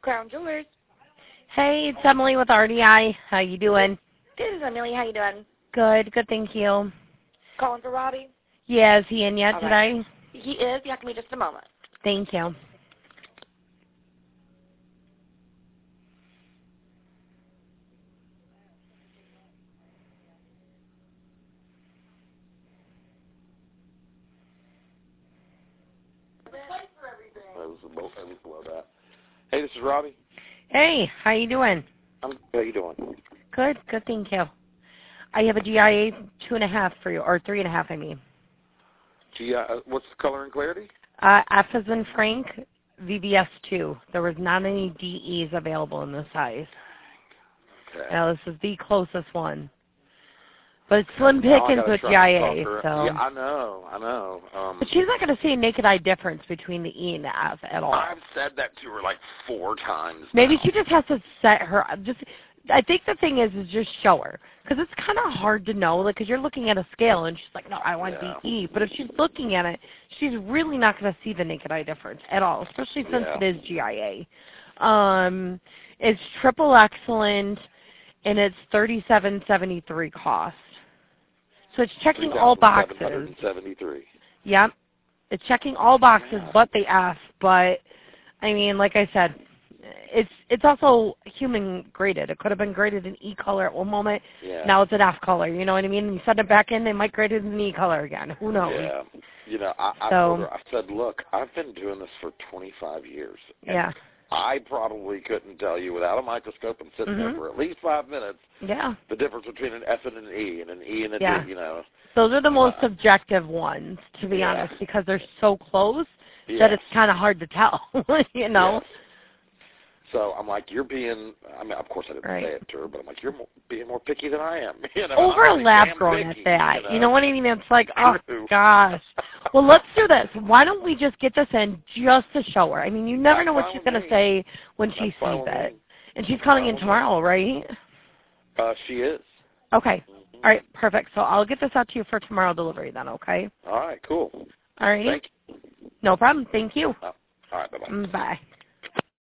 Crown Jewelers. Hey, it's Emily with RDI. How you doing? This is Emily. How you doing? Good, thank you. Calling for Robbie? Yeah, is he in yet today? He is. You have to me just a moment. Thank you. Hey, this is Robbie. Hey, how you doing? How you doing? Good, thank you. I have a GIA 2.5 for you, or 3.5, I mean. What's the color and clarity? F as in Frank, VVS 2. There was not any DEs available in this size. Okay. Now, this is the closest one. But it's slim pickings with GIA, so. Yeah, I know. But she's not going to see a naked eye difference between the E and the F at all. I've said that to her like 4 times. Maybe she just has to set her, I think the thing is just show her. Because it's kind of hard to know, like, because you're looking at a scale and she's like, no, I want DE. But if she's looking at it, she's really not going to see the naked eye difference at all, especially since it is GIA. It's triple excellent, and it's $37.73 cost. So it's checking all boxes. $3,773. Yep. It's checking all boxes but the F, but, I mean, like I said, it's also human graded. It could have been graded in E color at one moment. Yeah. Now it's an F color. You know what I mean? And you send it back in, they might grade it in E color again. Who knows? Yeah. You know, I told her, I said, look, I've been doing this for 25 years. Yeah. I probably couldn't tell you without a microscope and sitting there for at least 5 minutes the difference between an F and an E and a D, you know. Those are the most subjective ones, to be honest, because they're so close that it's kind of hard to tell, you know. Yes. So I'm like, you're being, I mean, of course I didn't say it to her, but I'm like, you're being more picky than I am. You know, over lab grown at that. You know what I mean? It's like, oh, gosh. Well, let's do this. Why don't we just get this in just to show her? I mean, you never know what she's going to say when she sees it. And she's calling in tomorrow, right? She is. Okay. All right, perfect. So I'll get this out to you for tomorrow delivery then, okay? All right, cool. All right. Thank you. No problem. Thank you. All right, bye-bye. Bye.